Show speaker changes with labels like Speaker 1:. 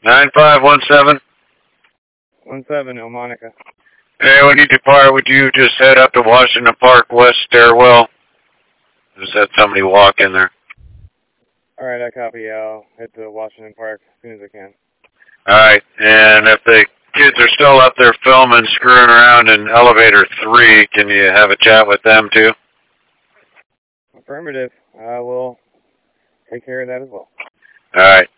Speaker 1: 9517.
Speaker 2: 17, Monica.
Speaker 1: Hey, when you depart, would you just head up to Washington Park West Stairwell? Just had somebody walk in there.
Speaker 2: Alright, I copy. I'll head to Washington Park as soon as I can.
Speaker 1: Alright, and if the kids are still up there filming, screwing around in elevator 3, can you have a chat with them too?
Speaker 2: Affirmative. I will take care of that as well.
Speaker 1: Alright.